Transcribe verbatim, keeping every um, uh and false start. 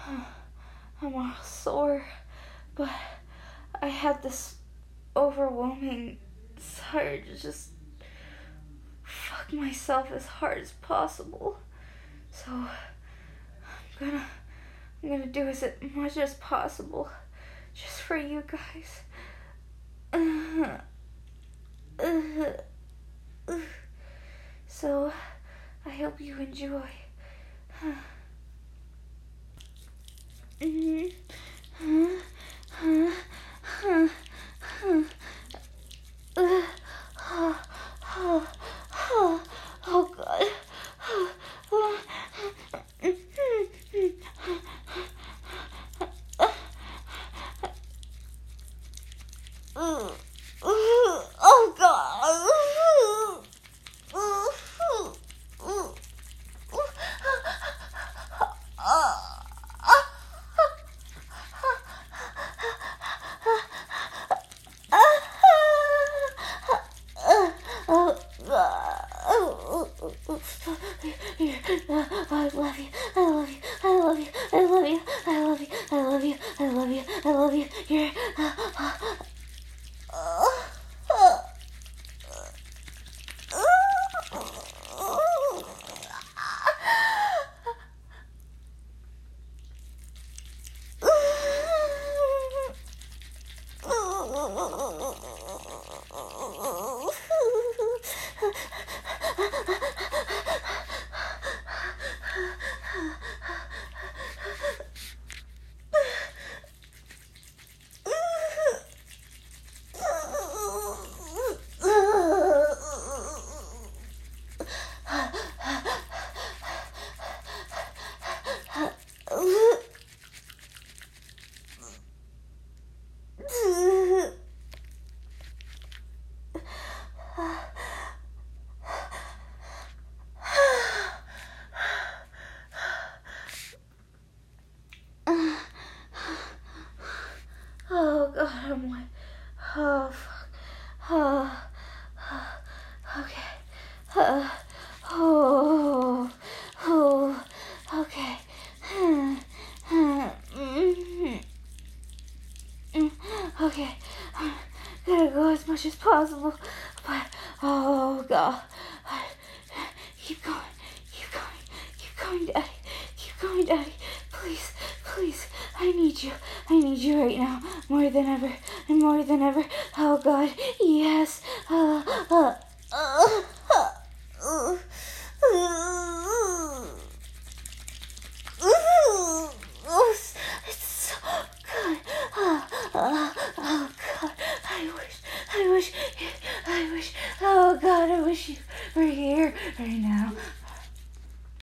I'm all sore, but I had this overwhelming desire to just fuck myself as hard as possible. So I'm gonna I'm gonna do as much as possible just for you guys. Uh, uh, uh. So I hope you enjoy. Mm-hmm. Huh? Huh? Huh? Huh? Uh, oh, oh, oh, oh God. Oh God. I love you, I love you, I love you, I love you, I love you, I love you, I love you, I love you, you're... Oh God, I'm wet. Oh fuck. Oh, oh okay. Uh, oh, oh, okay. Okay, I'm gonna go as much as possible, but oh God, keep going, keep going, keep going, Daddy, keep going, Daddy. Please, please, I need you. I need you right now, more than ever, and more than ever. Oh God, yes. Uh, uh, uh, uh, uh, uh, uh, it's so good. Uh, uh, oh God, I wish, I wish, I wish. Oh God, I wish you were here right now.